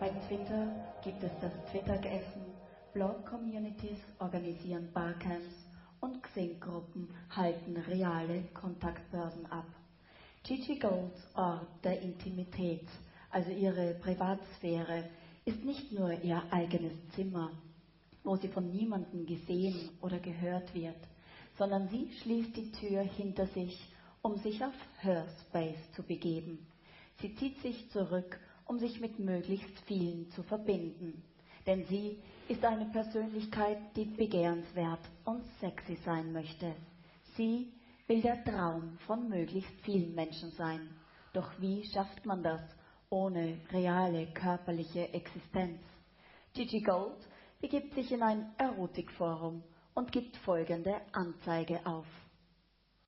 Bei Twitter gibt es das Twitter-Essen, Blog-Communities organisieren Barcamps und Xing-Gruppen halten reale Kontaktbörsen ab. Gigi Golds Ort der Intimität, also ihre Privatsphäre, ist nicht nur ihr eigenes Zimmer, wo sie von niemandem gesehen oder gehört wird, sondern sie schließt die Tür hinter sich, um sich auf Her-Space zu begeben. Sie zieht sich zurück, um sich mit möglichst vielen zu verbinden. Denn sie ist eine Persönlichkeit, die begehrenswert und sexy sein möchte. Sie will der Traum von möglichst vielen Menschen sein. Doch wie schafft man das ohne reale körperliche Existenz? Gigi Gold begibt sich in ein Erotikforum und gibt folgende Anzeige auf.